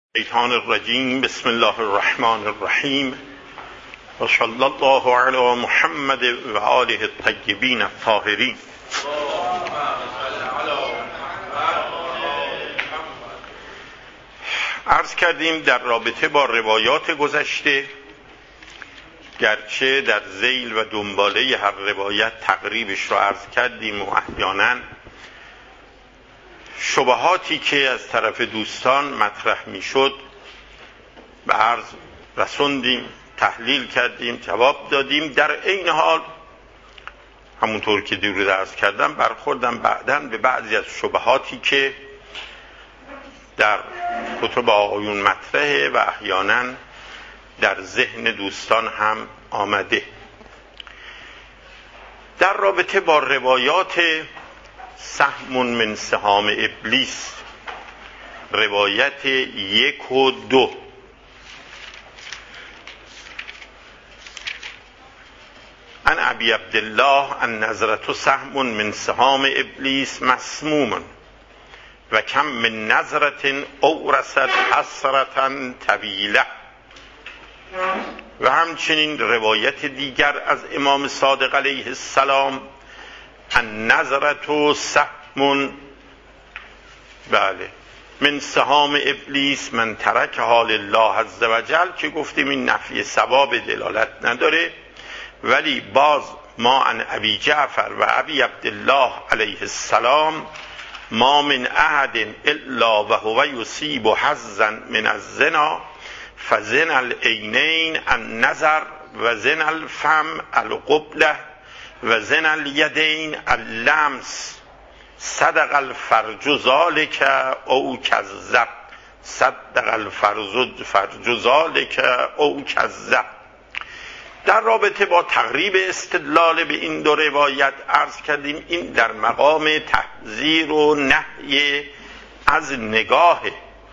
الشیطان الرجیم. بسم الله الرحمن الرحیم و صلی الله علی محمد و آله الطیبین الطاهرین. عرض کردیم در رابطه با روایات گذشته، گرچه در ذیل و دنباله هر روایت تقریبش را عرض کردیم و احیانا شبهاتی که از طرف دوستان مطرح میشد به عرض رسوندیم، تحلیل کردیم، جواب دادیم. در عین حال همونطور که دیروز عرض کردم برخوردم بعداً به بعضی از شبهاتی که در کتب آقایون مطرحه و احیانا در ذهن دوستان هم آمده. در رابطه با روایات سهم من سهام ابلیس، روایت 1 و 2، عن ابی عبدالله النظرة سهم من سهام ابلیس مسموم و کم من نظرة اورثت حسرة طویلة. و همچنین روایت دیگر از امام صادق علیه السلام، النظرة سهم من سهام ابلیس من ترکها لله عز وجل، که گفتیم این نفی ثواب دلالت نداره، ولی باز ما عن ابی جعفر و ابی عبدالله علیه السلام ما من احد الا و هو یصیب حظا من الزنا فزنا العینین النظر و زنا الفم القبله و زنا الیدین اللمس صدق الفرج ذالک او کذب، صدق الفرج ذالک او کذب. در رابطه با تقریب استدلال به این دو روایت عرض کردیم این در مقام تحذیر و نهی از نگاه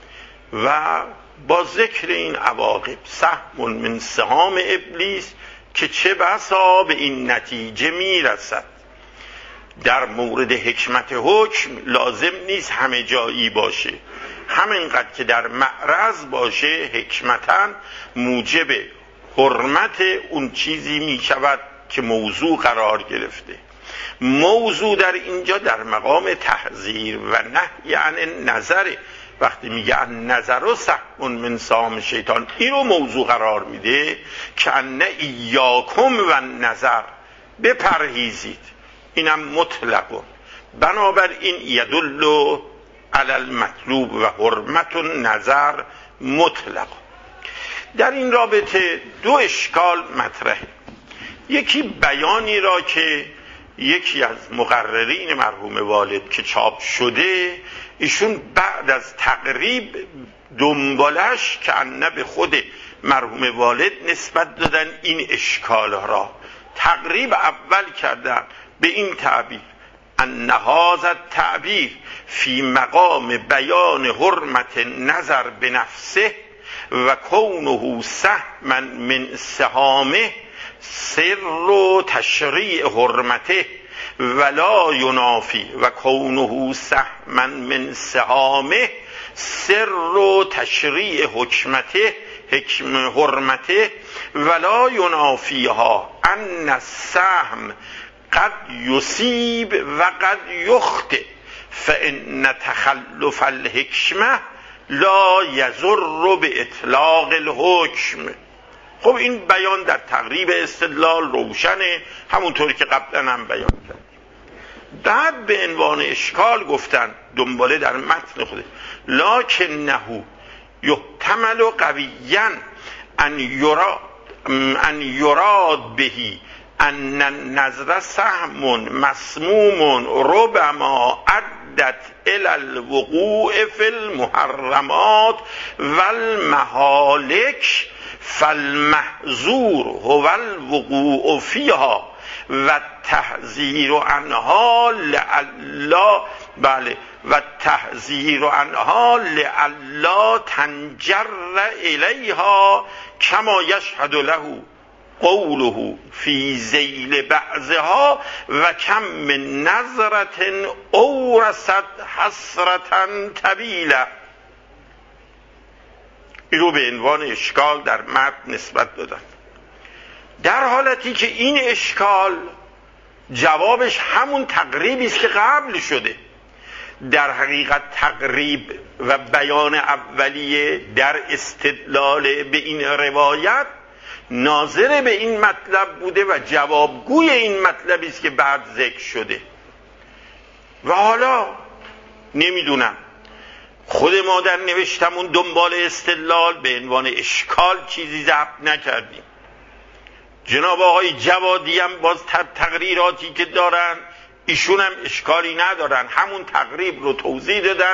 و با ذکر این عواقب سهم من سهام ابلیس که چه بسا به این نتیجه میرسد. در مورد حکمت حکم لازم نیست همه جایی باشه، همینقدر که در معرض باشه حکمتاً موجب حرمت اون چیزی می شود که موضوع قرار گرفته. موضوع در اینجا در مقام تحذیر و نهی عن نظره. وقتی میگه نظر و سهم من سهام شیطان، این رو موضوع قرار میده که ان ایاکم و نظر، بپرهیزید. اینم مطلق، بنابراین یدل علی المطلوب و حرمت نظر مطلق. در این رابطه دو اشکال مطرحه. یکی بیانی را که یکی از مقررین مرحوم والد که چاپ شده، ایشون بعد از تقریب دنبالش که انه به خود مرحوم والد نسبت دادن این اشکال را. تقریب اول کردن به این تعبیر ان هذا التعبیر فی مقام بیان حرمت نظر به نفسه و کونه سهما من سهامه سر و تشریع حرمته ولا ینافی و کونه سهما من سهامه سر و تشریع حکمته حرمته ولا ینافیها ان السهم قد یصیب و قد یخطئ فان تخلف الحکمه لا یضر به اطلاق الحکم. خب این بیان در تقریب استدلال روشنه، همونطوری که قبلا هم بیان کردیم. بعد به عنوان اشکال گفتن دنباله در متن خوده لکنه یحتمل قویا ان یراد بهی ان النظر سهم مسموم ربما عدت الى الوقوع فی المحرمات والمهالک فالمحظور هو الوقوع فیها و التحذیر عنها لئلا تنجر الیها کما یشهد له قوله فی ذیل بعضها و کم من نظرة اورثت حسرة طویلة. این رو به عنوان اشکال در متن نسبت دادن، در حالتی که این اشکال جوابش همون تقریبی است که قبل شده. در حقیقت تقریب و بیان اولیه در استدلال به این روایت ناظر به این مطلب بوده و جوابگوی این مطلبی است که بعد ذکر شده. و حالا نمیدونم خود ما در نوشتمون دنبال استدلال به عنوان اشکال چیزی ضبط نکردیم. جناب آقای جوادی هم باز تقریراتی که دارن ایشون هم اشکالی ندارن، همون تقریب رو توضیح دادن.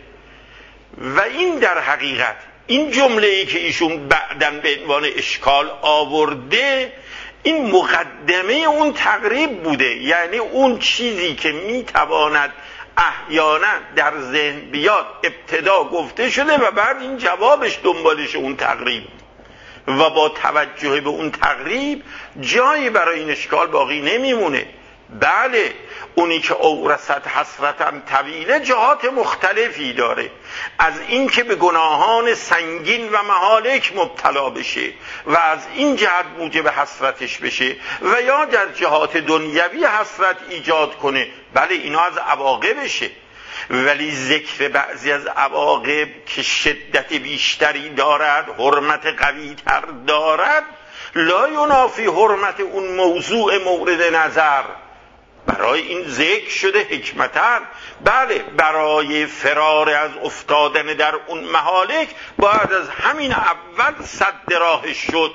و این در حقیقت این جمله‌ای که ایشون بعداً به عنوان اشکال آورده این مقدمه اون تقریب بوده، یعنی اون چیزی که میتواند احیانا در ذهن بیاد ابتدا گفته شده و بعد این جوابش دنبالش اون تقریب، و با توجه به اون تقریب جایی برای این اشکال باقی نمیمونه. بله اونی که اورثت حسرتم طویله جهات مختلفی داره، از این که به گناهان سنگین و مهالک مبتلا بشه و از این جهت موجب حسرتش بشه، و یا در جهات دنیوی حسرت ایجاد کنه. بله اینا از عواقبشه، ولی ذکر بعضی از عواقب که شدت بیشتری دارد، حرمت قوی تر دارد، لا ینافی حرمت اون موضوع مورد نظر. برای این ذکر شده حکمتاً. بله برای فرار از افتادن در اون مهالک باید از همین اول سد راهش شد،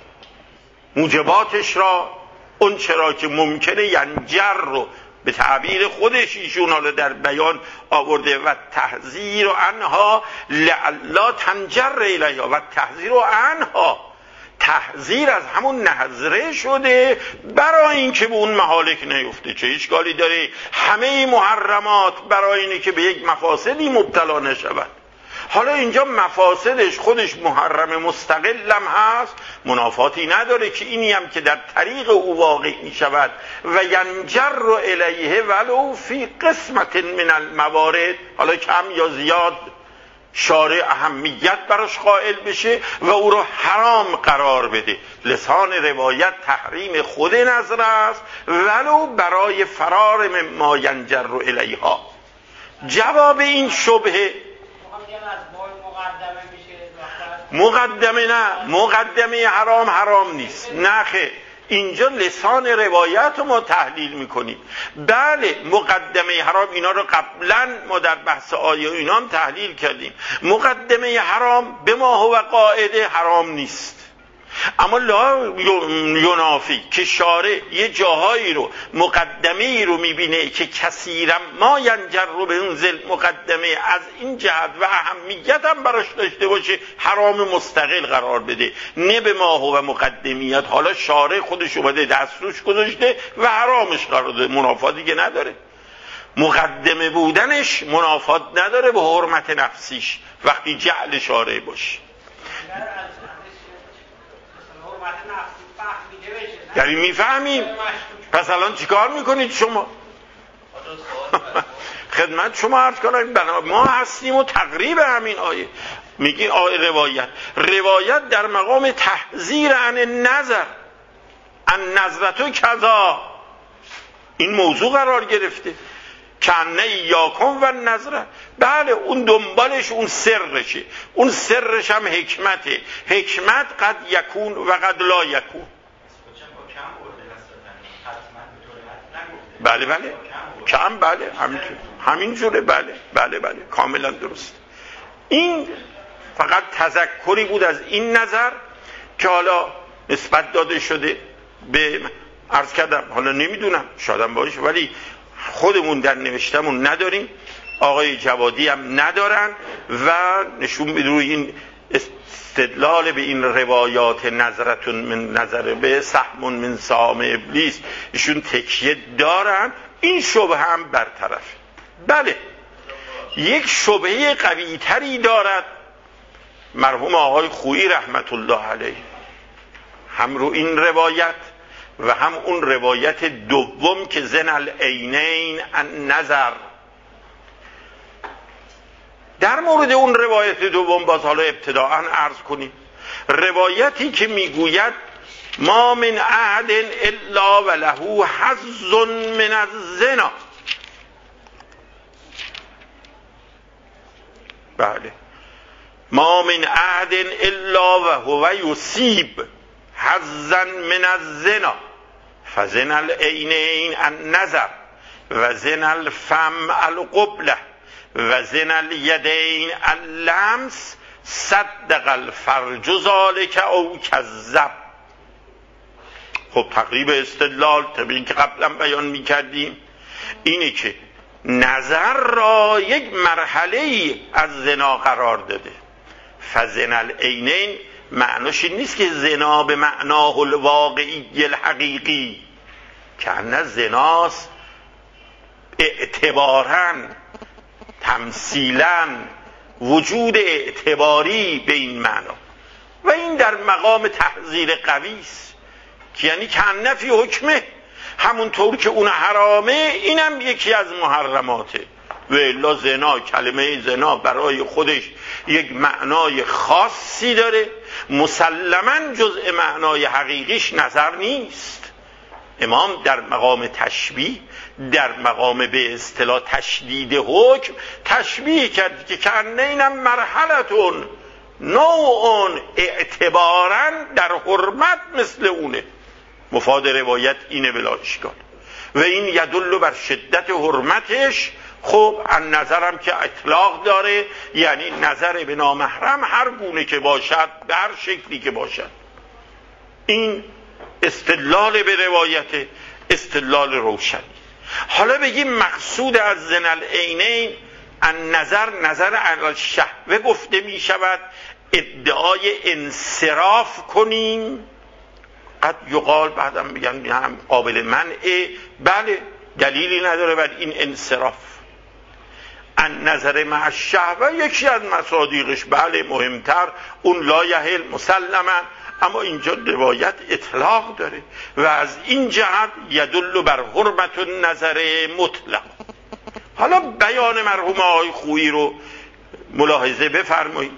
موجباتش را، اون چرا که ممکنه ینجر رو به تعبیر خودش ایشون حالا در بیان آورده و تحذیر عنها لعلا تنجر الیها و تحذیر عنها، تحذیر از همون نظره شده برای اینکه به اون مهالک نیفته. چه اشکالی داره همه محرمات برای اینه که به یک مفاسدی مبتلا نشود. حالا اینجا مفاسدش خودش محرم مستقلم هست، منافاتی نداره که اینی هم که در طریق او واقع می شود و ینجر الیه ولو فی قسمت من الموارد، حالا کم یا زیاد شارع اهمیت براش قائل بشه و او رو حرام قرار بده. لسان روایت تحریم خود نظر است ولو برای فرار مما ینجر الیها. جواب این شبهه مقدمه نه، مقدمه حرام نیست، نه خیر. اینجا لسان روایت رو ما تحلیل میکنیم. بله مقدمه حرام اینا رو قبلا ما در بحث آیه اینا هم تحلیل کردیم. مقدمه حرام به ما هو قاعده حرام نیست، اما لا ینافی که شارع یه جاهایی رو مقدمه ای رو میبینه که کثیرا ما ینجر رو به انزل مقدمه از این جهت و اهمیت هم براش داشته باشه حرام مستقل قرار بده، نه به ما هو مقدمیت. حالا شارع خودش اومده دست روش گذاشته و حرامش قرار داده، منافاتی که نداره. مقدمه بودنش منافات نداره به حرمت نفسیش وقتی جعل شارع باشه. یعنی میفهمیم. پس الان چیکار میکنید شما؟ خدمت شما عرض کنم ما هستیم و تقریب همین آیه میگی آیه روایت در مقام تحذیر عن نظر، ان نظرتو کذا، این موضوع قرار گرفته کنه یاکم و نظره. بله اون دنبالش اون سرشه، اون سرش هم حکمته. حکمت قد یکون و قد لا یکون. بله کم، بله همین جوره. بله کاملا درست. این فقط تذکری بود از این نظر که حالا نسبت داده شده به عرض کردم. حالا نمیدونم شادم باشه، ولی خودمون در نوشتمون نداریم، آقای جوادی هم ندارن و نشون میده روی این استدلال به این روایات نظرتون من نظر به سهم من سهام ابلیس ایشون تکیه دارن. این شبهه هم برطرف. بله یک شبهه قوی تری دارد مرحوم آقای خویی رحمت الله علیه، هم رو این روایت و هم اون روایت دوم که زن العینین النظر. در مورد اون روایت دوم باز حالا ابتداءً عرض کنیم، روایتی که میگوید ما من احد الا وله حظ من الزنا. بله، ما من احد الا وهو یصیب حظا من الزنا فزنا العینین النظر و زنا الفم القبله و زنا الیدین اللمس صدق الفرج ذلک او کذب. خب تقریب استدلال طبیعی که قبلا بیان میکردیم اینه که نظر را یک مرحله از زنا قرار داده. فزنا العینین معناش این نیست که زنا به معناه الواقعی الحقیقی که نه زناست اعتباراً تمثیلاً وجود اعتباری به این معنا و این در مقام تحذیر قوی است که یعنی کأن فی حکمه، همونطور که اون حرامه اینم یکی از محرماته. و الا زنا، کلمه زنا برای خودش یک معنای خاصی داره، مسلماً جزء معنای حقیقیش نظر نیست. امام در مقام تشبیه، در مقام به اصطلاح تشدید حکم تشبیه کرد که کأن اینم مرحلتون نوعون اعتباراً در حرمت مثل اونه. مفاد روایت اینه بلا اشکال و این یدل بر شدت حرمتش. خب ان نظرم که اطلاق داره، یعنی نظر به نامحرم هر گونه که باشد، به هر شکلی که باشد. این استدلال به روایت، استدلال روشنی. حالا بگیم مقصود از زنا العینین ان نظر علی الشهوه گفته می شود، ادعای انصراف کنیم. قد یقال بعدم میگن هم قابل منع، بله دلیلی نداره بر این انصراف. ان نظر مع الشهوه یکی از مصادیقش، بله مهمتر، اون لا یحل مسلما، اما اینجا روایت اطلاق داره و از این جهت یدل بر حرمت النظر مطلق. حالا بیان مرحوم آقای خویی رو ملاحظه بفرمایید.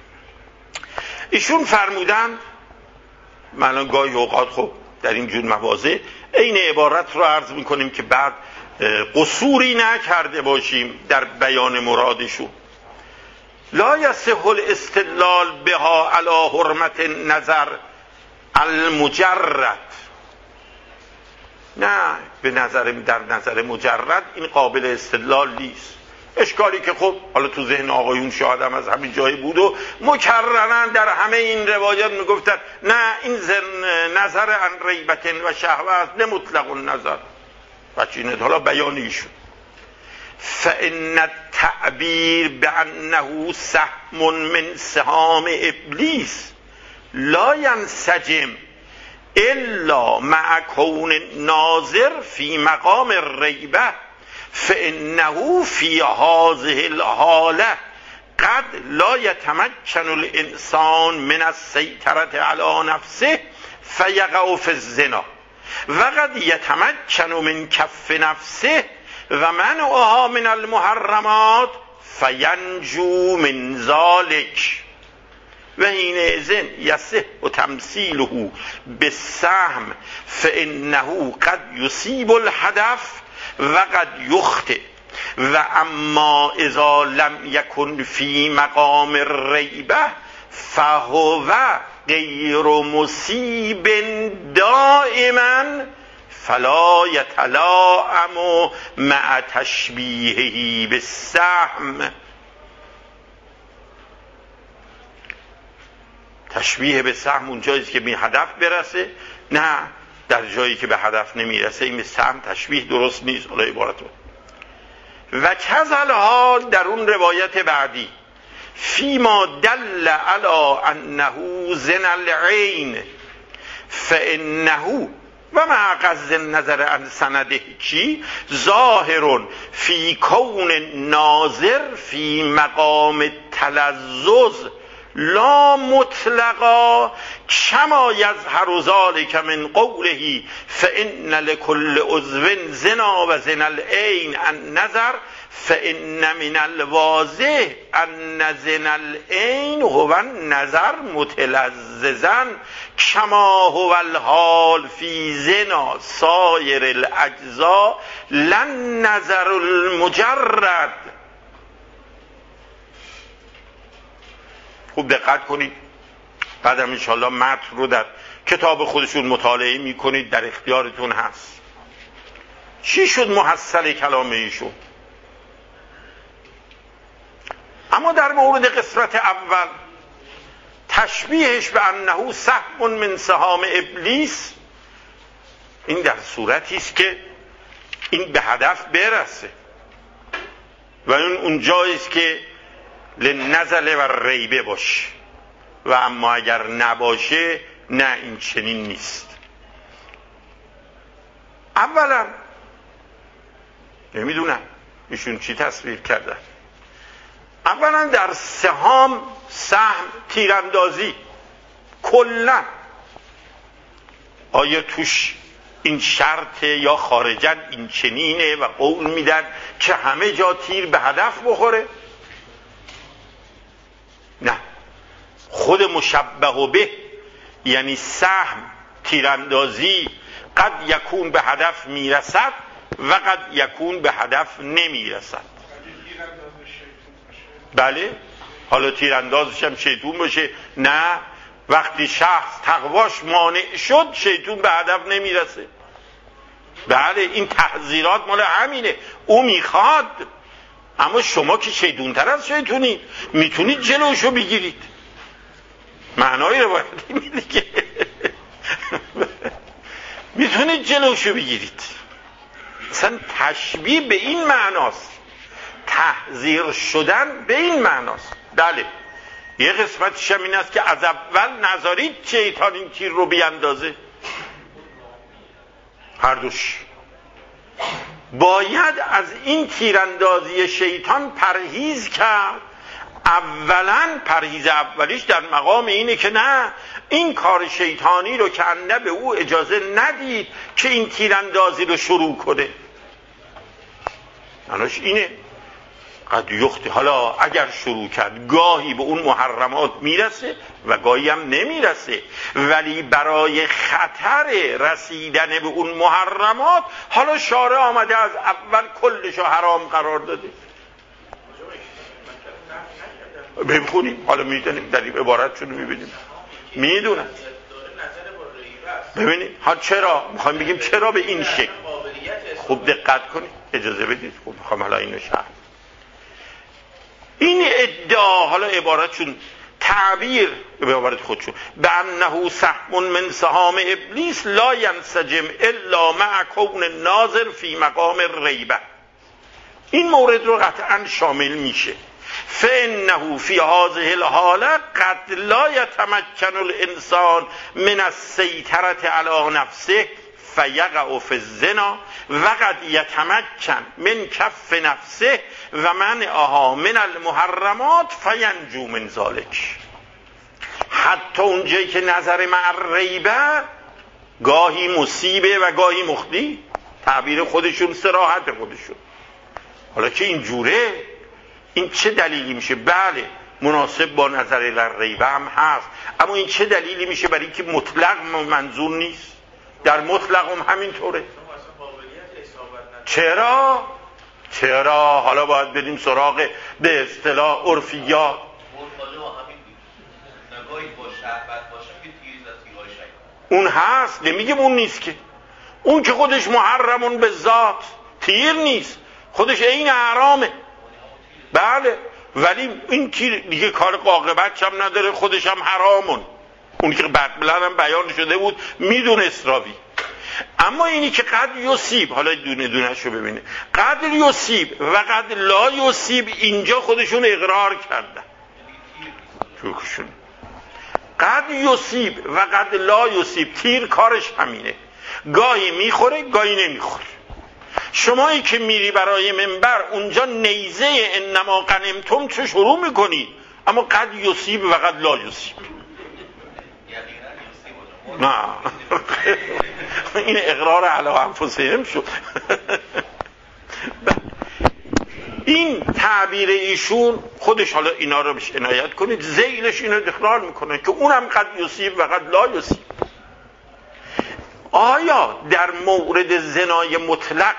ایشون فرمودن، من گاهی اوقات خب در این جور مواضع این عبارت رو عرض میکنیم که بعد قصوری نکرده باشیم در بیان مرادشون. لا یصح الاستدلال بها علی حرمت النظر المجرد. نه، به در نظر مجرد این قابل استدلال نیست. اشکالی که خب حالا تو ذهن آقایون شاید هم از همین جایی بود و مکررن در همه این روایات میگفتن نه این نظر عن ریبت و شهوه است، نه مطلق النظر. بچینه حالا بیانیشون فإن التعبیر بأنه سهم من سهام ابلیس لا ينسجم الا مع کون الناظر فی مقام الریبه فإنه فی هذه الحاله قد لا يتمكن الانسان من السيطرة على نفسه فيقع في الزنا وقد يتمكن من کف نفسه و منعها من المحرمات فینجو من ذلك و حینئذ یصح تمثیله بالسهم فانه قد یصیب الهدف و قد یخطئ و اما اذا لم یکن فی مقام الریبه فهو غیر مصیب دائما فلا یتلاعم مع تشبیهه بالسهم. تشبیه به سهم اون جایی که به هدف برسه، نه در جایی که به هدف نمیرسه این سهم تشبیه درست نیست. حالا عبارت و کذل حال در اون روایت بعدی فیما دل علی انه زنا العین فانه و مع قصد النظر عن سنده چی ظاهر فی کون ناظر فی مقام تلذذ لا مطلقا کما یظهر ذلک من قوله فان لكل عضو زنا و زنا العین النظر فان من الواضح ان زنا العین هو النظر متلذذا کما هو الحال فی زنا سایر الاجزاء لن نظر المجرد. خوب دقت کنید، بعدم انشاءالله متن رو در کتاب خودشون مطالعه میکنید، در اختیارتون هست. چی شد محصل کلام ایشون؟ اما در مورد قسمت اول تشبیهش به انه سهم من سهام ابلیس، این در صورتی است که این به هدف برسه و اون جایی است که لنزل و ریبه باشه، و اما اگر نباشه نه، این چنین نیست. اولا نمیدونم ایشون چی تصویر کردن. اولا در سهام، سهم، تیراندازی کلا آیا توش این شرط یا خارجن این چنینه و قول میدن که همه جا تیر به هدف بخوره؟ نه، خود مشبه به یعنی سهم، تیراندازی قد یکون به هدف میرسد و قد یکون به هدف نمیرسد. بله، حالا تیراندازش هم شیطون باشه، نه، وقتی شخص تقواش مانع شد شیطون به هدف نمیرسه. بله، این تحذیرات مال همینه، او میخواد، اما شما که شیطون تر از شیطونید میتونید جلوشو بگیرید. معنای روایت میده که میتونید جلوشو بگیرید. مثلا تشبیه به این معناست، تحذیر شدن به این معناست. بله، یه قسمتش هم این است که از اول نذارید شیطان این تیر رو بیاندازه. هر دوش باید از این تیراندازی شیطان پرهیز کرد. اولا پرهیز اولیش در مقام اینه که نه، این کار شیطانی رو که انده به او اجازه ندید که این تیراندازی رو شروع کنه. معناش اینه قد یختی، حالا اگر شروع کرد گاهی به اون محرمات میرسه و گاهی هم نمیرسه، ولی برای خطر رسیدن به اون محرمات حالا شارع آمده از اول کلشو حرام قرار داده. ببینیم حالا میدونیم در این عبارتشون رو میبینیم، میدونم ببینیم ها چرا میخوایم بگیم چرا به این شکل. خوب دقت کنید، اجازه بدید، خوب میخوام حالا اینو شرح. این ادعا، حالا عبارتشون تعبیر به عبارت خودشون، به انه سهم من سهام ابلیس لا ینسجم الا مع کون ناظر فی مقام ریبه، این مورد رو قطعا شامل میشه. فانه فی هذه الحاله قد لا یتمکن الانسان من السیطره علی نفسه فیقع فی الزنا و قد یتمکن من کف نفسه و منعها من المحرمات فینجو من ذلک. حتی اونجایی که نظر مع ریبه گاهی مصیبه و گاهی مخدی، تعبیر خودشون، صراحت خودشون. حالا که اینجوره، این چه دلیلی میشه؟ بله مناسب با نظر ریبه هم هست، اما این چه دلیلی میشه برای اینکه مطلق منظور نیست؟ در مطلق هم همینطوره. چرا حالا باید بریم سراغ به اصطلاح عرفیات. اون هست، نمیگم اون نیست، که اون که خودش محرمون به ذات، تیر نیست، خودش عین حرامه. بله، ولی این تیر دیگه کار عاقبت هم نداره، خودش هم حرامون. اون که قبلا هم بیان شده بود میدونست راوی. اما اینی که قد یصیب، حالا دونه دونه شو ببینه، قد یصیب و قد لا یصیب، اینجا خودشون اقرار کردن توکشون. قد یصیب و قد لا یصیب، تیر کارش همینه، گاهی میخوره گاهی نمیخوره. شمایی که میری برای منبر اونجا نیزه انما غنمتم چه شروع میکنی؟ اما قد یصیب و قد لا یصیب. نه این اقرار علی انفسهم شد. این تعبیر ایشون خودش، حالا اینا رو بهش عنایت کنید، ذیلش اینو تکرار میکنه که اونم قد یصیب و قد لا یصیب. آیا در مورد زنای مطلق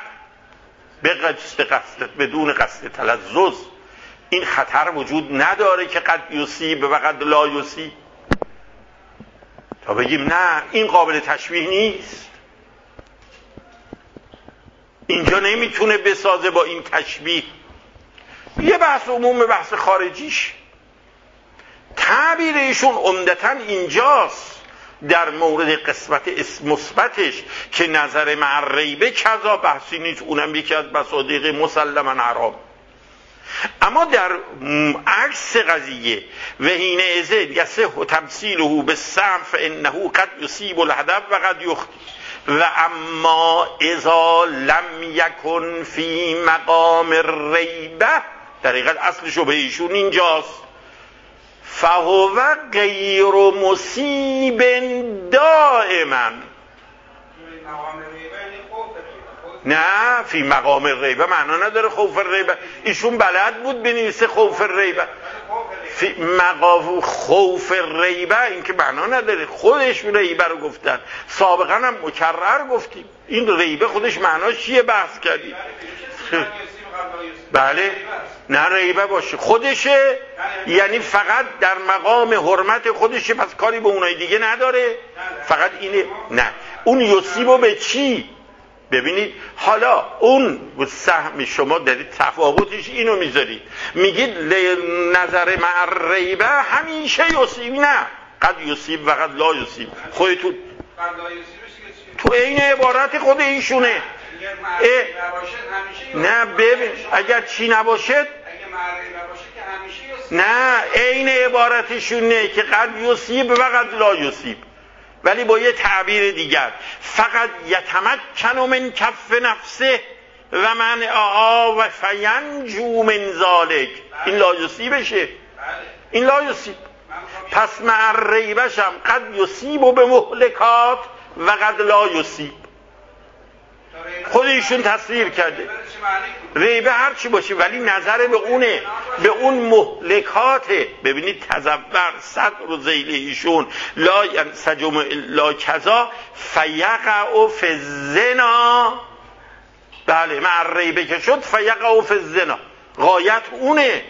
بدون قصد تلذذ این خطر وجود نداره که قد یصیب و قد لا یصیب؟ تا بگیم نه این قابل تشبیه نیست، اینجا نمیتونه بسازه با این تشبیه. یه بحث عموم، بحث خارجیش. تعبیر ایشون عمدتاً اینجاست در مورد قسمت اسم مثبتش که نظر مع الریبه کذا بحثی نیست، اونم یکی از مصادیق مسلما حرام. اما در عکس قضیه و حین اذن یصح تمثیله بالسهم فانه قد یصیب الهدف و قد یخطئ و اما اذا لم یکن فی مقام الریبه، در حقیقت اصل شبهه ایشون اینجاست، فهو غیر مصیب دائما. نه فی مقام الریبه معنا نداره خوف الریبه، ایشون بلد بود بنویسه خوف الریبه. فی مقام خوف الریبه این که معنا نداره، خودش ریبه رو گفتن، سابقا هم مکرر گفتیم این ریبه خودش معناش چیه بحث کردیم. بله نه ریبه باشه خودشه، یعنی فقط در مقام حرمت خودشه، پس کاری به اونای دیگه نداره، فقط اینه. نه اون یصیبو به چی؟ ببینید حالا اون سهم شما دارید تفاوتش اینو میذارید، میگید نظر مع الریبه همیشه یصیب، نه قد یصیب و قد لا یصیب. خودتون تو این عبارت خود ایشونه. نه ببین اگر چی نباشد، نه عین عبارتشونه که قد یصیب و قد لا یصیب، ولی با یه تعبیر دیگر، فقط یتمکن من کف نفسه و منعها و فینجو من ذالک. این لا یصیبشه، این لا یصیب. پس مع الریبش هم قد یصیب به مهلکات و قد لا یصیب. خود ایشون تصویر کرده ریبه هر چی باشه ولی نظر به اونه، به اون مهلکاته. ببینید تزور صدر و ذیل ایشون لا ینسجم الا کذا فیقع فی الزنا. بله مع الریبه که شد فیقع فی الزنا، غایت اونه.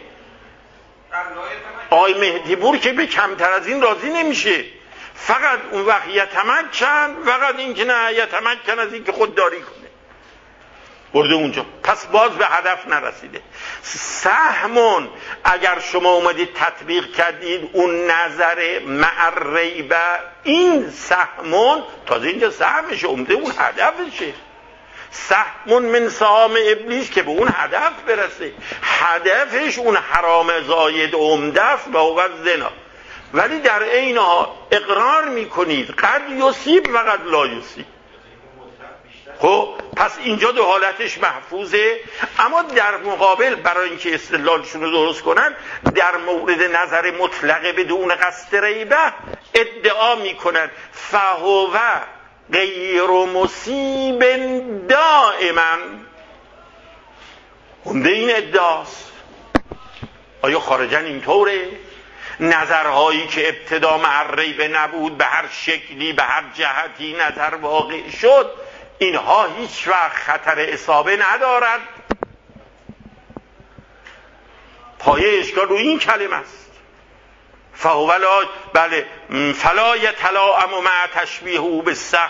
آقای مهدی پور که به کمتر از این راضی نمیشه، فقط اون وقت یتمکن، فقط این که نه یتمکن از این که خودداری کنه برده اونجا، پس باز به هدف نرسیده. سهمون اگر شما اومدید تطبیق کردید اون نظر مع الریبه، این سهمون تازه اینجا سهمشه، عمده اون هدفشه. سهمون من سهام ابلیس که به اون هدف برسه، هدفش اون حرام زاید عمده است و هو زنا، ولی در عین حال اقرار میکنید قد یصیب و قد لا یصیب. خب پس اینجا دو حالتش محفوظه. اما در مقابل برای اینکه استدلالشون رو درست کنن در مورد نظر مطلق بدون قصد ریبه ادعا میکنن فهو غیر مصیب دائما. هنده این ادعاست. آیا خارجن اینطوره؟ نظرهایی که ابتدا مع الریبه نبود به هر شکلی به هر جهتی نظر واقع شد، اینها هیچ وقت خطر اصابه ندارد. پایه اشکال رو این کلمه است. بله فلا یتلاءم مع تشبیهه بالسهم.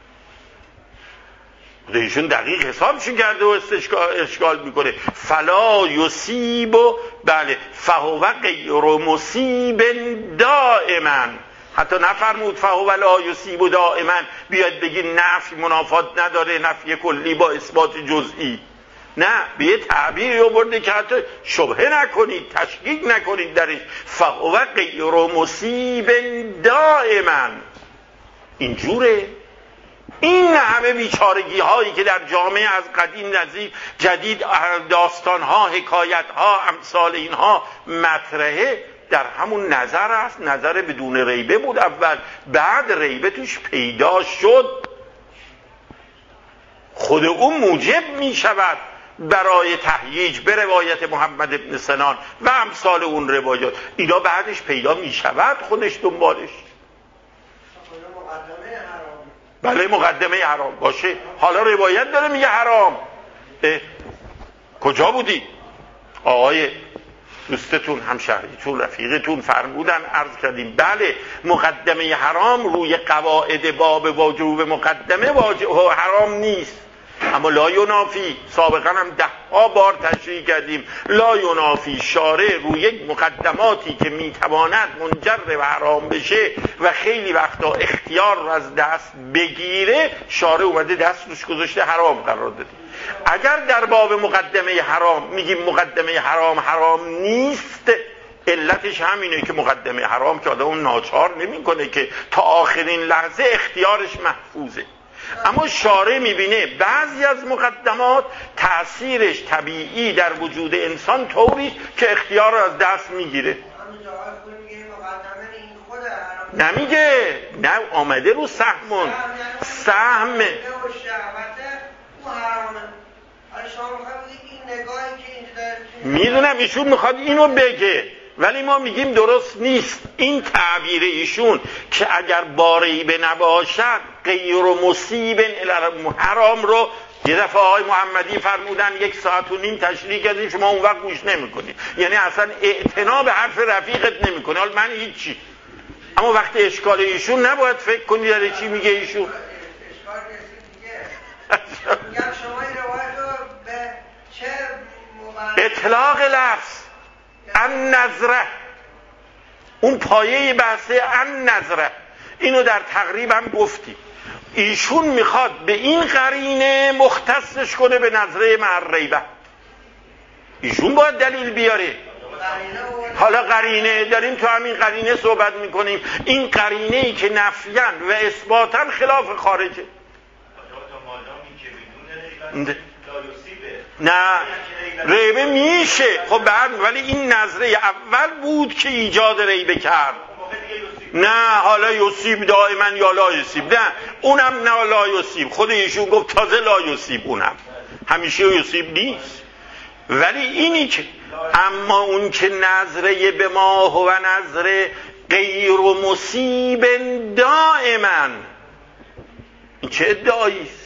ایشون دقیق حسابشون کرده و اشکال میکنه. فلا یصیب، بله فهو غیر مصیب دائما. حتی نفرمود فهو لا یصیب دائما، بیاد بگی نفی منافات نداره، نفی کلی با اثبات جزئی. نه، به یه تعبیری آورده که حتی شبهه نکنید، تشکیک نکنید درش. فهو غیر مصیب دائما. اینجوره. این همه بیچارگی هایی که در جامعه از قدیم نزدیک جدید داستان ها، حکایت ها، امثال اینها مطرحه، در همون نظر است. نظر بدون ریبه بود اول، بعد ریبه توش پیدا شد، خود اون موجب می شود برای تهییج به روایت محمد ابن سنان و امثال اون روایات. اینا بعدش پیدا می شود خودش دنبالش. بله مقدمه حرام باشه. حالا روایت داره میگه حرام. کجا بودی؟ آقای دوستتون، همشهریتون، رفیقتون فرمودن، عرض کردیم بله مقدمه حرام روی قواعد باب وجوب مقدمه حرام نیست، اما لا ینافی، سابقا هم 10 بار تشریح کردیم، لا ینافی شارع روی یک مقدماتی که میتواند منجر به حرام بشه و خیلی وقتا اختیار رو از دست بگیره، شارع اومده دست روش گذاشته حرام قرار داده. اگر در باب مقدمه حرام میگیم مقدمه حرام حرام نیست، علتش همینه که مقدمه حرام که آدم ناچار نمیکنه که تا آخرین لحظه اختیارش محفوظه. اما شارع میبینه بعضی از مقدمات تأثیرش طبیعی در وجود انسان طوری که اختیار رو از دست میگیره. نمیگه، نه آمده رو سهمون سهم میدونم ایشون میخواد اینو بگه، ولی ما میگیم درست نیست این تعبیر ایشون که اگر باریبه نباشد غیر مصیب حرام رو یه دفعه آقای محمدی فرمودن 1.5 ساعت تشریح کردیم، شما اون وقت گوش نمیکنید، یعنی اصلا اعتنا به حرف رفیقت نمیکنه. حالا من هیچی، اما وقتی اشکال ایشون نباید فکر کنی داره چی میگه ایشون. اشکال میگم شما این روایت رو به چه اطلاق لفظ ان نظره، اون پایه بحثه ان نظره، اینو در تقریب هم گفتیم. ایشون میخواد به این قرینه مختصش کنه به نظره معریبه، ایشون باید دلیل بیاره. حالا قرینه داریم، تو همین قرینه صحبت میکنیم، این قرینه ای که نفیاً و اثباتاً خلاف خارجه. نه ریبه میشه خب بعد، ولی این نظره اول بود که ایجاد ریبه کرد. نه حالا یصیب دائما یا لا یصیب، نه اونم نه لا یصیب، خود ایشون گفت تازه لا یصیب، اونم همیشه یصیب نیست. ولی اینی که اما اون که نظره به ما هو نظره غیر مصیب دائما، این چه ادعایی است؟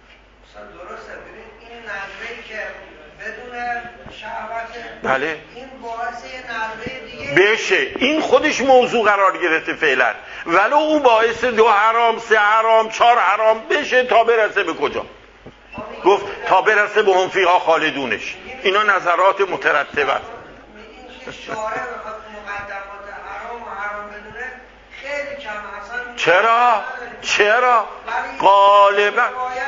بله این باعث نظره دیگه بشه، این خودش موضوع قرار گرفته فعلا، ولو اون باعث 2 حرام 3 حرام 4 حرام بشه تا برسه به کجا؟ گفت تا برسه به هم فیها خالدونش. اینا نظرات مترتبه است. چرا غالبا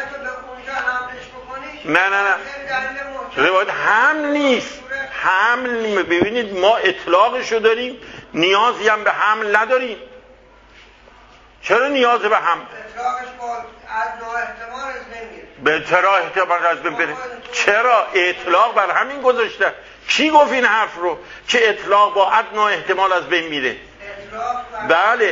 نه روایت حمل نیست، حمل ببینید ما اطلاقشو داریم، نیازی هم به حمل نداریم. چرا نیاز به حمل؟ اطلاقش با ادنا احتمال از نمیره، به چرا احتمال از بره؟ چرا اطلاق بر همین گذاشته؟ کی گفت این حرف رو که اطلاق با ادنا احتمال از بین میره؟ بله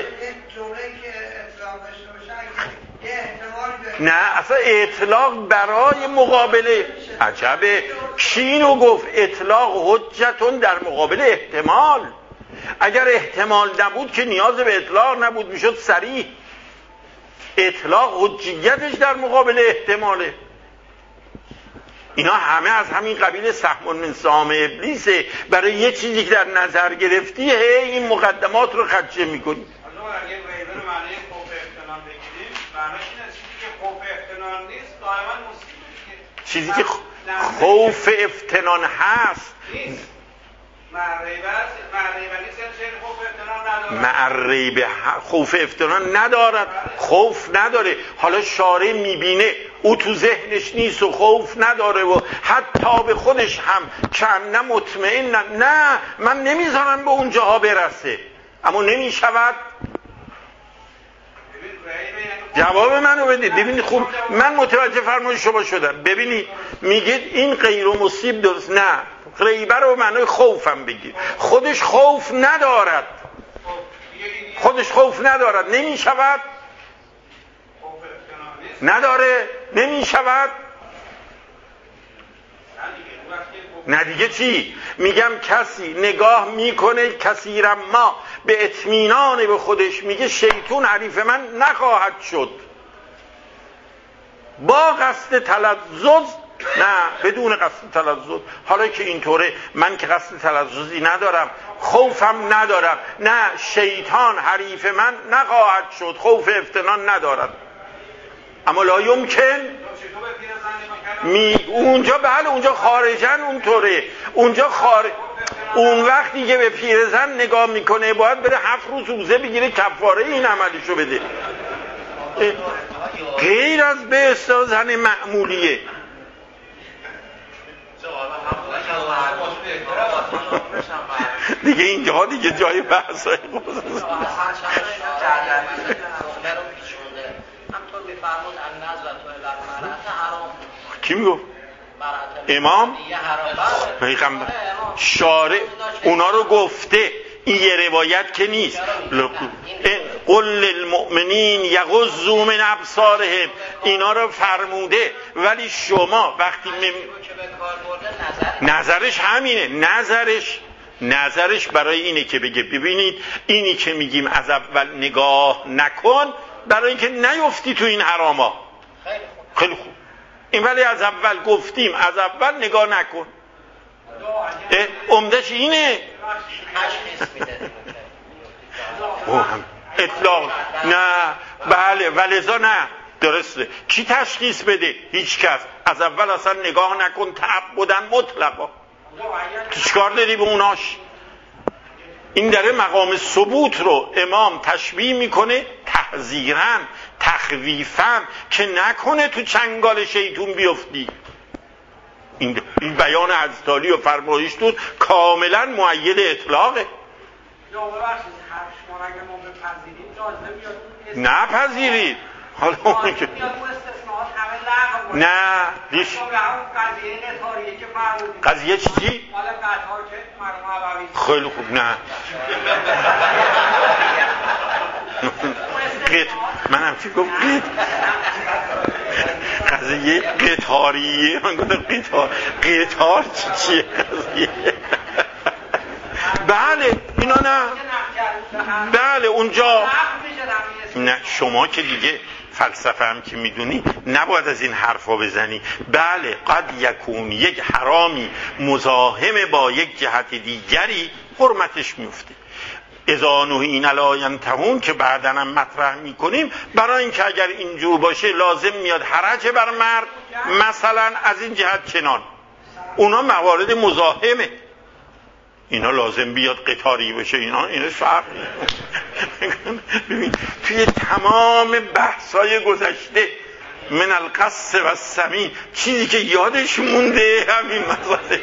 نه اصلا اطلاق برای مقابله. عجبه، کی اینو گفت؟ اطلاق حجتون در مقابل احتمال. اگر احتمال نبود که نیاز به اطلاق نبود، میشد صریح. اطلاق حجیتش در مقابل احتماله. اینا همه از همین قبیل سهم من سهام ابلیسه. برای یه چیزی که در نظر گرفتی این مقدمات رو خدشه میکنی. اگه ریبه رو معنی خوف احتنام بگیریم، معنیش اینه چیزی که خوف احتنام نیست دائما مصیبه. چیزی که خوف افتنان هست معریبه خوف افتنان ندارد، خوف نداره. حالا شارع میبینه او تو ذهنش نیست و خوف نداره و حتی به خودش هم کنه مطمئن نه من نمیذارم به اونجاها برسه، اما نمیشود. جواب منو بدید. ببینید خوب من متوجه فرمایش شما شدم. ببینید میگید این غیر مصیب درست، نه ریبه رو معنی خوفم بگید. خودش خوف ندارد، خودش خوف ندارد، نمی شود، نداره، نمی شود. نه دیگه چی؟ میگم کسی نگاه میکنه کثیرا ما به اطمینان به خودش میگه شیطون حریف من نخواهد شد با قصد تلذذ، نه بدون قصد تلذذ. حالا که اینطوره من که قصد تلذذی ندارم، خوفم ندارم، نه شیطان حریف من نخواهد شد، خوف افتنان ندارد. اما لا یمکن اونجا بله اونجا خارجن اونطوره، اونجا اون وقتی که به پیرزن نگاه میکنه باید بره 7 روز روزه بگیره کفاره این عملیشو بده، غیر از به اصطلاح زن معمولیه. دیگه اینجا دیگه جای بحثای خصوصی کی میگفت؟ امام پیغمبر شارع اونا رو گفته، این یه روایت که نیست. قل للمؤمنین یغضوا من ابصارهم، اینا رو فرموده. ولی شما وقتی نظرش همینه، نظرش برای اینه که بگه ببینید اینی که میگیم از اول نگاه نکن برای اینکه نیفتی تو این حراما. خیلی خوب این ولی از اول گفتیم از اول نگاه نکن، عمدش اینه. اطلاق نه بله ولذا نه درسته. کی تشخیص بده؟ هیچ کس. از اول اصلا نگاه نکن تعبداً مطلقا. چیکار داری به اوناش؟ این داره مقام ثبوت رو امام تشبیه میکنه تحذیراً تخویفاً که نکنه تو چنگال شیطون بیفتی. این بیان حضرت علی و فرمایشتون کاملا مؤید اطلاقه. نپذیرید حالا اون که نه دیش قضیه چی؟ خیلی خوب نه منم چی گفت قضیه قطاریه. من گفتم قطار چیه قضیه؟ بله اینا نه بله اونجا نه. شما که دیگه فلسفه هم که میدونی نباید از این حرفا بزنی. بله قد یکون یک حرامی مزاحم با یک جهت دیگری حرمتش میفته. اذا نهینا لا ینتهون که بعداً هم مطرح میکنیم، برای اینکه اگر اینجور باشه لازم میاد حرج بر مرد مثلا از این جهت چنان، اونا موارد مزاحمه، اینا لازم بیاد قطاری بشه، اینا فرق. ببین توی تمام بحثای گذشته من القص و السمین چیزی که یادش مونده همین مسئله.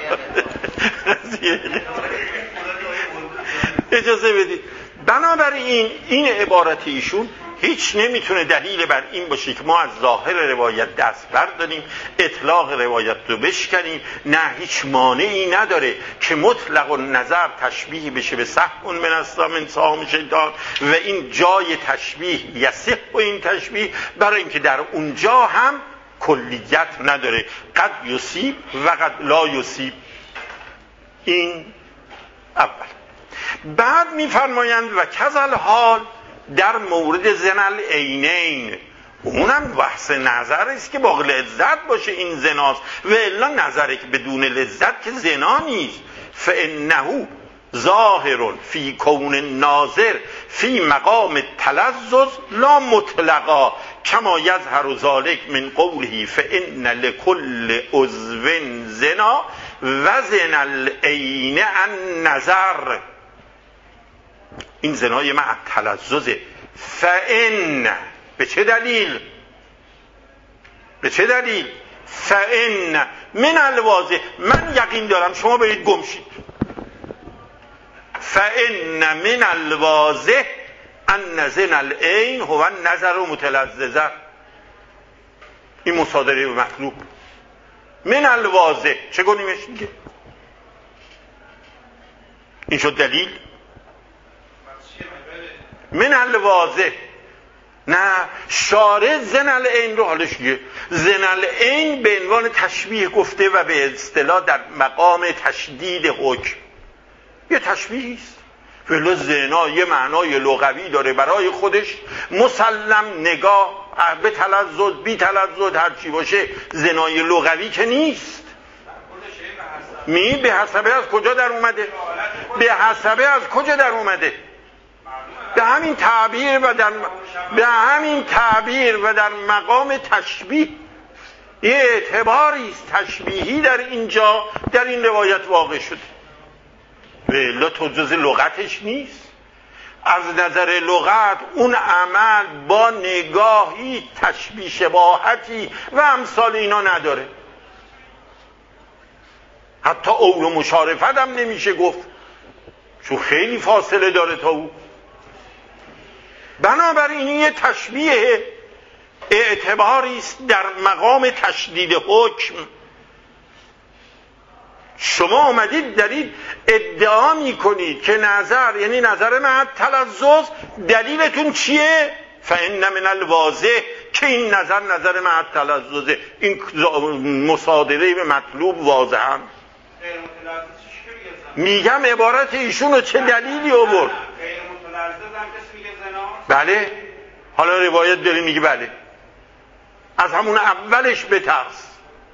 اجازه بدید بنابراین این عبارت ایشون هیچ نمیتونه دلیل بر این باشه که ما از ظاهر روایت دست برداریم، اطلاق روایت رو بشکنیم. نه هیچ مانعی نداره که مطلق النظر تشبیه بشه به سهم من اسلام سهام شیطان و این جای تشبیه یصح و این تشبیه برای اینکه در اونجا هم کلیت نداره، قد یصیب و قد لا یصیب. این اول. بعد میفرمایند و کذل حال در مورد زنل عینین، اونم بحث نظر است که با لذت باشه این زناست و الا نظره که بدون لذت که زنا نیست. فانه ظاهر فی کون ناظر فی مقام تلذذ لا مطلقا کما یظهر ذلک من قوله فان لكل عضو زنا و زنا العین النظر. این زنای مع تلذذ. فان به چه دلیل؟ فان من الواضح، من یقین دارم شما برید گم شید. فان من الواضح ان ان زنا العین هو النظر متلذذا. این مصادره به مطلوب. من الواضح چه کنیمش میگه؟ این شد دلیل. من الواضح. نه، شارع زنا العین رو حالش میگه زنا العین به عنوان تشبیه گفته و به اصطلاح در مقام تشدید حکم. یه تشبیهی است. ولی زنا یه معنای لغوی داره برای خودش، مسلم نگاه به تلذذ بی تلذذ هر چی باشه زنای لغوی که نیست. به حسبه از کجا در اومده؟ به حسبه از کجا در اومده؟ به همین تعبیر و در مقام تشبیه یه اعتباری است تشبیهی در اینجا در این روایت واقع شده. ولی تو جز لغتش نیست. از نظر لغت اون عمل با نگاهی تشبیه شباهتی و امثال اینا نداره. حتی اول و مشارفت هم نمیشه گفت، چون خیلی فاصله داره تا او. بنابراین یه تشبیه اعتباری است در مقام تشدید حکم. شما آمدید دارید ادعا میکنید که نظر، یعنی نظر مع تلذذ، دلیلتون چیه؟ فإن من الواضح که این نظر مع تلذذ، این مصادره به مطلوب واضحا. میگم عبارت ایشونو چه دلیلی آورد؟ بله، حالا روایت داری میگه بله، از همون اولش بترس.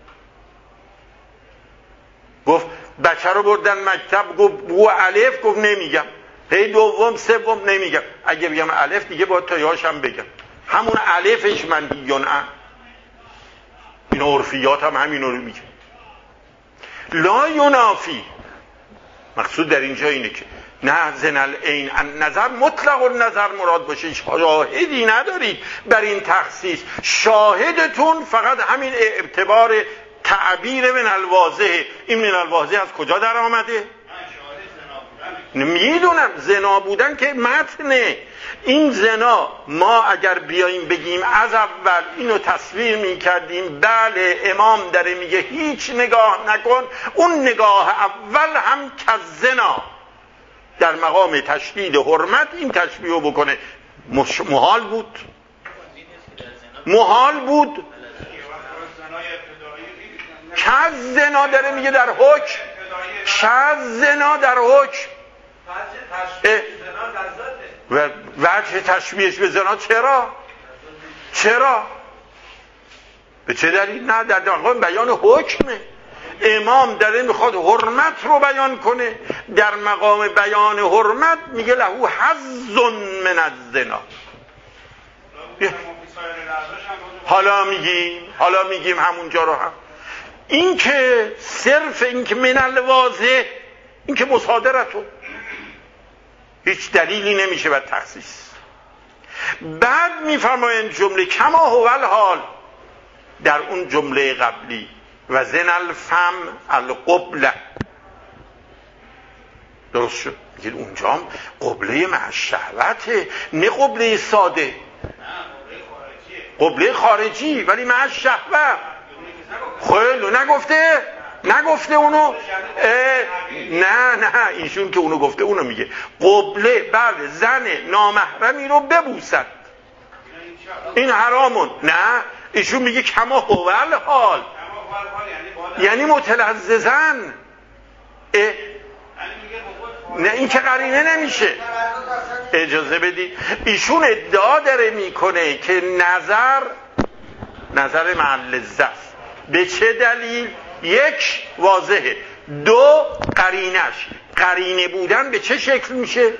گفت بچه رو بردن مکتب، گفت بو الف، گفت نمیگم. هی دوم سوم نمیگم. اگه بگم الف دیگه با تایاش هم بگم، همون الفش منهیون عنه. این عرفیات هم همینو رو میگه. لا ینافی، مقصود در اینجا اینه که نه زنا العین نظر مطلق النظر مراد باشه، شاهدی ندارید بر این تخصیص. شاهدتون فقط همین اعتبار تعبیر من الواضح. این من الواضح از کجا در آمده؟ میدونم زنا بودن که متنه. این زنا ما اگر بیاییم بگیم از اول اینو تصویر میکردیم، بله امام داره میگه هیچ نگاه نکن، اون نگاه اول هم که زنا در مقام تشدید حرمت این تشبیه بکنه محال بود. محال بود. که زنا داره میگه در حکم، که زنا در حکم و وجه تشبیهش به زنا چرا؟ به چه دلیل؟ نه، در مقام بیان حکمه. امام داره میخواد حرمت رو بیان کنه، در مقام بیان حرمت میگه له حظ من الزنا. حالا میگیم همونجا رو هم این که صرف این که من الواضح، این که مصادرتون هیچ دلیلی نمیشه بر تخصیص. بعد میفرمایند جمله کما هو الحال در اون جمله قبلی و زن الفم القبله. درست شد؟ میگه اونجا هم قبله مع شهوته، نه قبله ساده، قبله خارجی ولی مع شهوه. خیلی نگفته اونو. نه ایشون که اونو گفته اونو میگه قبله بله زن نامحرمی رو ببوسد، این حرامون. نه ایشون میگه کما هو الحال، یعنی متلذذن. نه این که قرینه نمیشه. اجازه بدید، ایشون ادعا داره میکنه که نظر مع لذت است. به چه دلیل؟ یک واضحه، دو قرینش. قرینه بودن به چه شکل میشه؟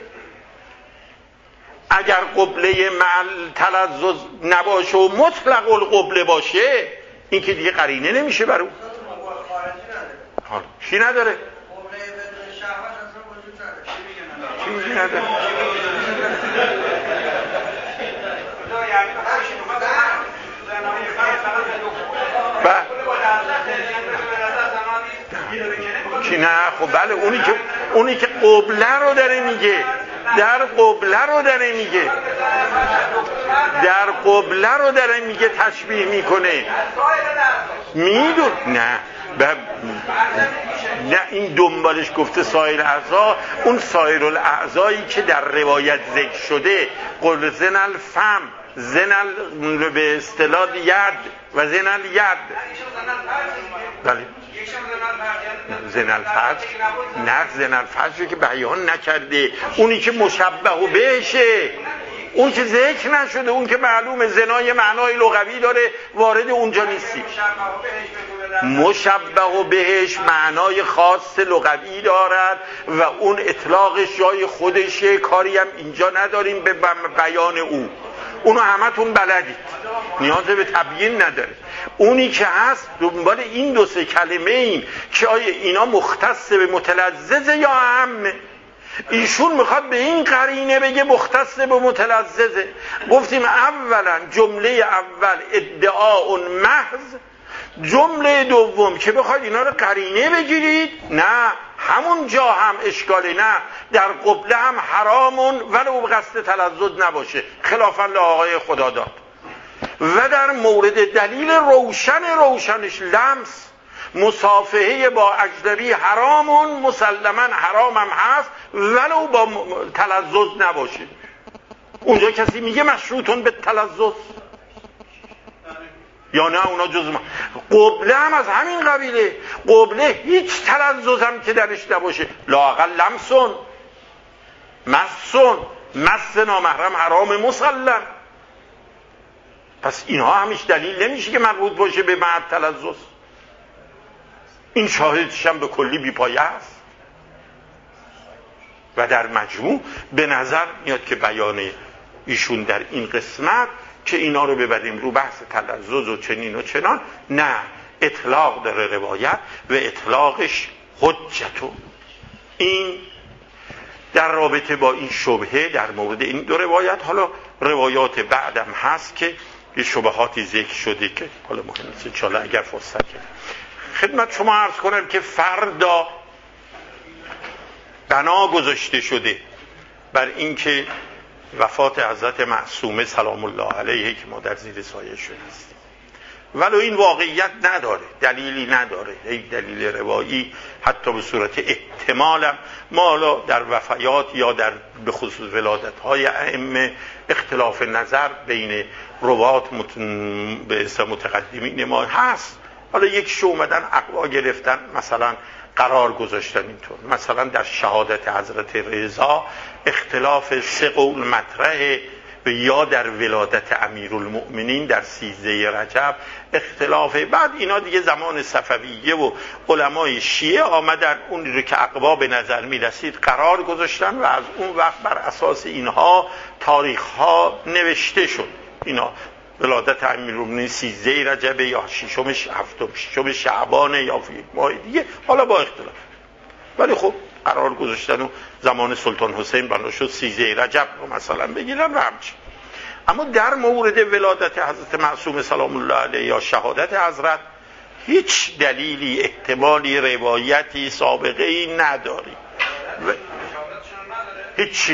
اگر قبله مع تلذذ نباشه و مطلق القبله باشه، این که دیگه قرینه نمیشه برای اون. حالا چی نداره؟ چی نداره؟ کی نه؟ خب بله اونی که قبله رو داره میگه. در قبله رو داره میگه، در قبله رو داره میگه، تشبیه میکنه. میدون نه نه این دنبالش گفته سایر اعضا، اون سایر الاعضایی که در روایت ذکر شده، قل زن الفم، زن به اصطلاح ید و زن الید. بله زن الفرج، نه زن الفرج رو که بیان نکرده، اونی که مشبه و بهشه، اون که ذکر نشده، اون که معلومه زنای معنای لغوی داره، وارد اونجا نیستی. مشبه و بهش معنای خاص لغوی دارد و اون اطلاقش جای خودشه، کاری هم اینجا نداریم به بیان او، اونو همتون بلدید، نیاز به تبیین نداره. اونی که هست دنبال این دو سه کلمه ایم که آیا اینا مختص به متلذذ یا عامه. ایشون میخواد به این قرینه بگه مختص به متلذذ. گفتیم اولا جمله اول ادعاء محض، جمله دوم که بخواید اینا رو قرینه بگیرید، نه همون جا هم اشکالی، نه در قبله هم حرامون ولو قصد تلذذ نباشه، خلافا لآقای خدا داد. و در مورد دلیل روشنش لمس، مصافحه با اجنبی حرامون، مسلما حرام هم هست ولو با تلذذ نباشه. اونجا کسی میگه مشروطون به تلذذ یا نه؟ اونا جز ما. قبله هم از همین قبیله، قبله هیچ تلذذ هم که درش نباشه، لااقل لمسون، مسون، مس نامحرم حرام مسلم. پس اینها همیش دلیل نمیشه که مربوط باشه به معد تلذذ. این شاهدش هم به کلی بی‌پایه است. و در مجموع به نظر میاد که بیان ایشون در این قسمت که اینا رو ببریم رو بحث تلذذ و چنین و چنان، نه، اطلاق داره روایت و اطلاقش حجتون. این در رابطه با این شبهه در مورد این دو روایت. حالا روایات بعدم هست که یه شبهاتی ذکر شده که حالا مهم نیست، انشاءالله اگر فرصت کنم خدمت شما عرض کنم که فردا بنا گذاشته شده بر اینکه وفات حضرت معصومه سلام الله علیه که ما در زیر سایه‌شون هستیم، ولو این واقعیت نداره، دلیلی نداره، یک دلیل روایی حتی به صورت احتمالم. ما حالا در وفیات یا در به خصوص ولادت‌های ائمه اختلاف نظر بین روات به اسم متقدمین ما هست. حالا یک شو اومدن اقوا گرفتن، مثلا قرار گذاشتن اینطور، مثلا در شهادت حضرت رضا اختلاف 3 قول مطرحه، یا در ولادت امیرالمؤمنین در 13 رجب اختلاف. بعد اینا دیگه زمان صفویه و علمای شیعه آمدن اون رو که اقوا به نظر می رسید قرار گذاشتن و از اون وقت بر اساس اینها تاریخ ها نوشته شد. اینا ولادت امیرالمؤمنین 13 رجب یا 6 شعبان یا یک ماه دیگه، حالا با اختلاف، ولی خب قرار گذاشتن و زمان سلطان حسین بنا شد 13 رجب رو مثلا بگیرم و همچین. اما در مورد ولادت حضرت معصومه سلام الله علیه یا شهادت حضرت هیچ دلیلی، احتمالی، روایتی، سابقه ای نداری، هیچی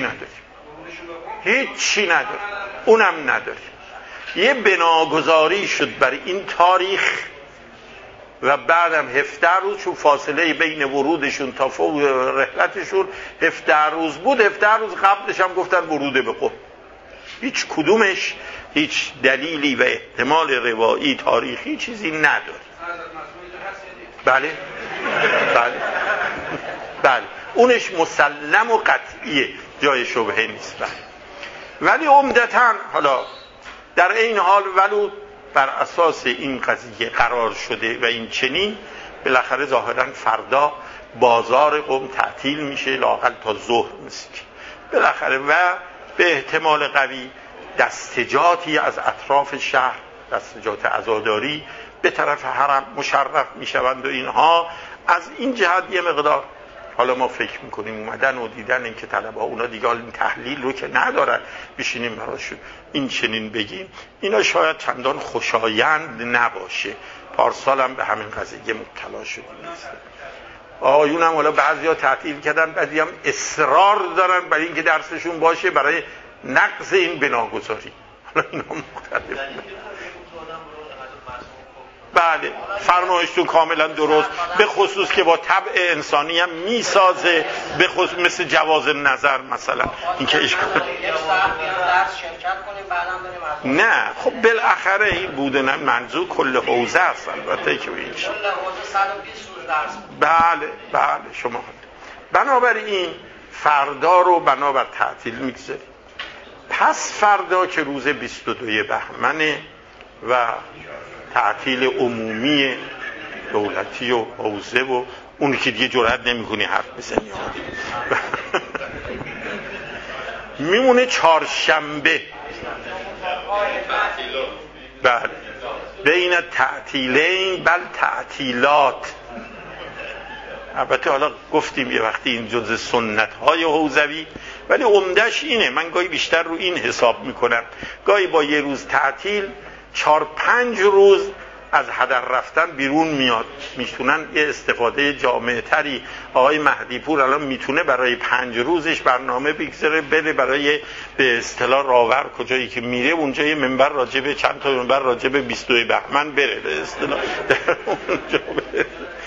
نداری، اونم نداری. یه بناگذاری شد بر این تاریخ و بعدم 17 روز، چون فاصله بین ورودشون تا رحلتشون 17 روز بود، 17 روز قبلش هم گفتن ورود به قم. هیچ کدومش هیچ دلیلی و احتمال روایی تاریخی چیزی نداره. بله اونش مسلم و قطعیه، جای شبهه نیست. ولی عمدتاً حالا در این حال ولو بر اساس این قضیه قرار شده و این چنین، بالاخره ظاهراً فردا بازار قم تعطیل میشه لااقل تا ظهر مسکی بالاخره، و به احتمال قوی دستجاتی از اطراف شهر، دستجات عزاداری به طرف حرم مشرف میشوند و اینها از این جهت یه مقدار حالا ما فکر میکنیم اومدن و دیدن این که طلبه ها اونا دیگه این تحلیل رو که ندارن بشینیم براشون این چنین بگیم، اینا شاید چندان خوشایند نباشه. پارسال هم به همین قضیه مبتلا شدیم. آقایون هم حالا بعضیا تعطیل کردن، بعضی هم اصرار دارن برای اینکه درسشون باشه برای نقض این بناگذاری. حالا اینا مختلف. بله فرمایشتون کاملا درست، به خصوص که با طبع انسانی هم میسازه، به خصوص مثل جواز نظر مثلا اینکه اشکال نه. خب بالاخره این بوده، نه منظور کل حوزه است البته که این چیز. بله شما بنابراین فردا رو بنابر تعطیل میگذاریم. پس فردا که روز 22 بهمنه و تعطیل عمومی دولتی و حوزه و اونی که دیگه جرئت نمی‌کنی حرف بزنی میمونه چهارشنبه. بله بین تعطیلین بل تعطیلات. البته حالا گفتیم یه وقتی این جزء سنت‌های حوزوی، ولی عمده‌اش اینه. من گاهی بیشتر رو این حساب میکنم، گاهی با یه روز تعطیل 4-5 روز از هدر رفتن بیرون میاد، میتونن یه استفاده جامع تری. آقای مهدی پور الان میتونه برای 5 روزش برنامه بگذاره، بره برای به اصطلاح راور کجایی که میره اونجا یه منبر راجبه، چند تا منبر راجبه 22 بهمن بره به اصطلاح اونجا بره.